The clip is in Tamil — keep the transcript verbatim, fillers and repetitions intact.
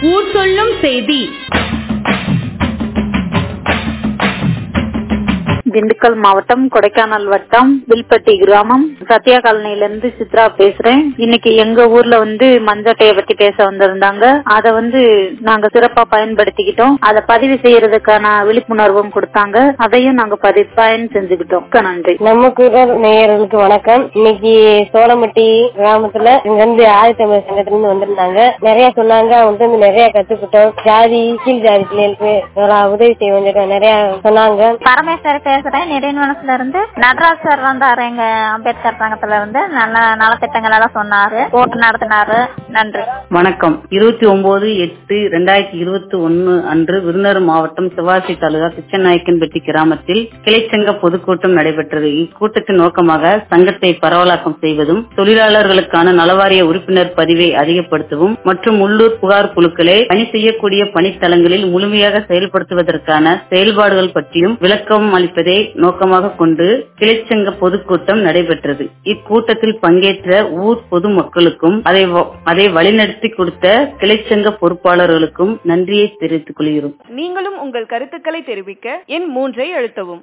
ஊர் சொல்லும் செய்தி. திண்டுக்கல் மாவட்டம் கொடைக்கானல் வட்டம் வில்பட்டி கிராமம் சத்யா காலனியிலிருந்து சித்ரா பேசுறேன். இன்னைக்கு எங்க ஊர்ல வந்து மஞ்சட்டையை பத்தி பேச வந்திருந்தாங்க. அத வந்து நாங்க சிறப்பா பயன்படுத்திக்கிட்டோம். அதை பதிவு செய்யறதுக்கான விழிப்புணர்வும் கொடுத்தாங்க. அதையும் நாங்க பதிவு பயன் செஞ்சுக்கிட்டோம். நன்றி. நம்ம குரல் நேயர்களுக்கு வணக்கம். இன்னைக்கு சோளமட்டி கிராமத்துல இங்க இருந்து ஆதித்தமிழ் சங்கத்துல இருந்து வந்திருந்தாங்க. நிறைய சொன்னாங்க. அவங்க வந்து நிறைய கத்துக்கிட்டோம். ஜாதி கீழ் ஜாதி பிள்ளைகளுக்கு உதவி செய்ய நிறைய சொன்னாங்க. பரமேஸ்வரி பேசுறேன். நெடுமனசுல இருந்து நடராஜ் சார் வந்தாரு. எங்க அம்பேத்கர் சங்கத்துல இருந்து நல்ல நலத்திட்டங்கள் எல்லாம் சொன்னாரு, கூட்டம் நடத்தினாரு. நன்றி. வணக்கம். இருபத்தி ஒன்பது எட்டு இரண்டாயிரத்தி இருபத்தி ஒன்னு அன்று விருதுநகர் மாவட்டம் சிவாசி தாலுகா கிச்சநாயக்கன்பட்டி கிராமத்தில் கிளைச்சங்க பொதுக்கூட்டம் நடைபெற்றது. இக்கூட்டத்தின் நோக்கமாக சங்கத்தை பரவலாக்கம் செய்வதும், தொழிலாளர்களுக்கான நலவாரிய உறுப்பினர் பதிவை அதிகப்படுத்தவும் மற்றும் உள்ளூர் புகார் குழுக்களை பணி செய்யக்கூடிய பணித்தளங்களில் முழுமையாக செயல்படுத்துவதற்கான செயல்பாடுகள் பற்றியும் விளக்கம் அளிப்பதை நோக்கமாக கொண்டு கிளைச்சங்க பொதுக்கூட்டம் நடைபெற்றது. இக்கூட்டத்தில் பங்கேற்ற ஊர் பொது மக்களுக்கும் அதை அதை வழிநடத்தி கொடுத்த கிளைச்சங்க பொறுப்பாளர்களுக்கும் நன்றியை தெரிவித்துக் கொள்கிறோம். நீங்களும் உங்கள் கருத்துக்களை தெரிவிக்க எண் மூன்றை அழுத்தவும்.